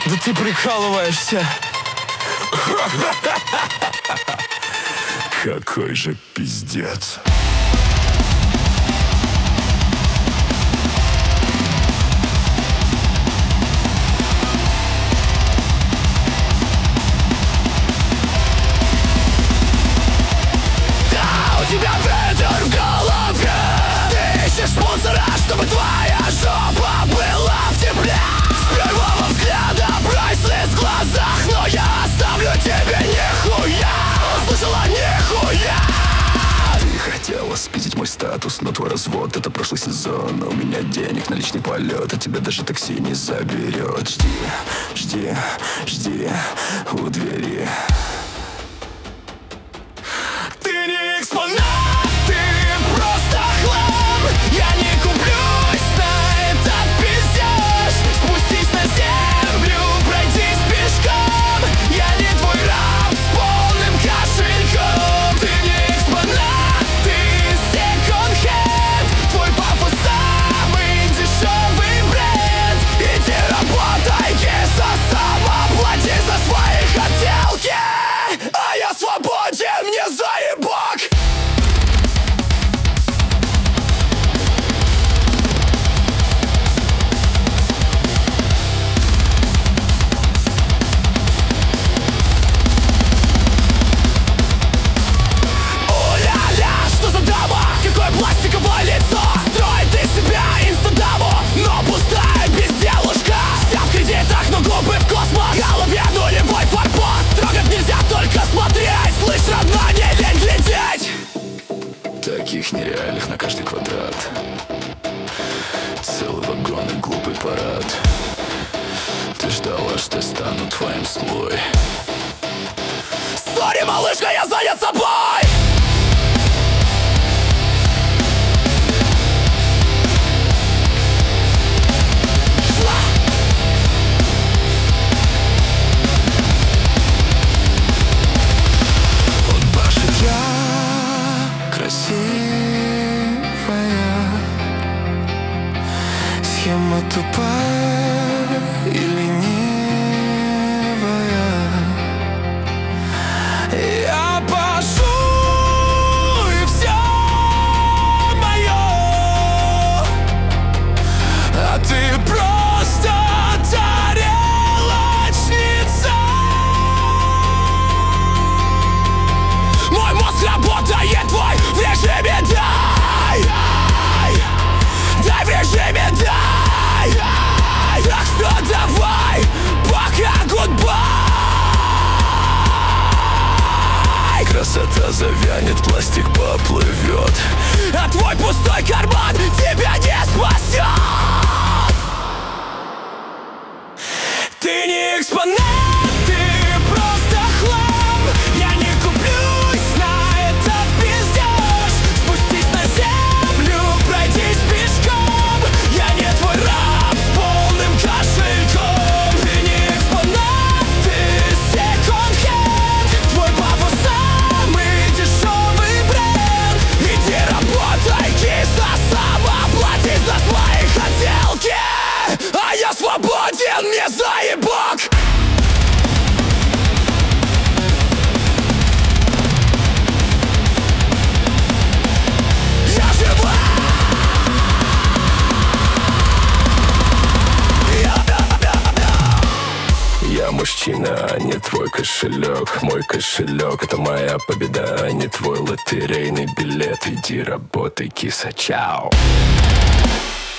Да ты прикалываешься. Какой же пиздец. У тебя ветер в голове. Ты ищешь спонсора, чтобы твоя жопа была в тепле. С первого взгляда прайслес в глазах, но я оставлю тебе нихуя. Слышала, нихуя. Ты хотела спиздить мой статус, но твой развод — это прошлый сезон. У меня денег на личный полет, а тебя даже такси не заберет. Жди, жди, жди у двери. Ты не экспонат, ты просто хлам. Я не куплюсь на этот пиздеж. Спустись на землю, пройдись пешком. Я не твой раб с полным кошельком. Ты не экспонат, ты секонд-хенд. Твой пафос самый дешевый бренд. Иди работай, киса, сама плати за свои хотелки. А я свободен, мне заебок. О-ля-ля, что за дама? Какое пластиковое лицо? Строит из себя инстадаму, но пустая безделушка. Вся в кредитах, но губы в космос. В голове нулевой форпост. Трогать нельзя, только смотреть. Слышь, родна, не лень глядеть. Таких нереальных на каждый квадрат. Целый вагон и глупый парад. Ты ждала, что я стану твоим слой. Сори, малышка, я занят собой. Красивая схема тупая и ленивая. Я пашу, и все мое. А ты просто тарелочница. Мой мозг работает, твой в режиме дай. Дай в режиме дай. Так что давай, пока гудбай. Красота завянет, пластик поплывет. А твой пустой карман тебя не спасет. Ты не экспонат, ты просто хлам. Я не куплюсь на этот пиздеж. Спустись на землю, пройдись пешком. Я не твой раб с полным кошельком. Ты не экспонат, ты секонд-хенд. Твой пафос самый дешевый бренд. Иди работай, киса, сама плати за свои хотелки. А я свободен, мне заебок. Я жива. Я мужчина, а не твой кошелек. Мой кошелек — это моя победа, а не твой лотерейный билет. Иди работай, киса, чао.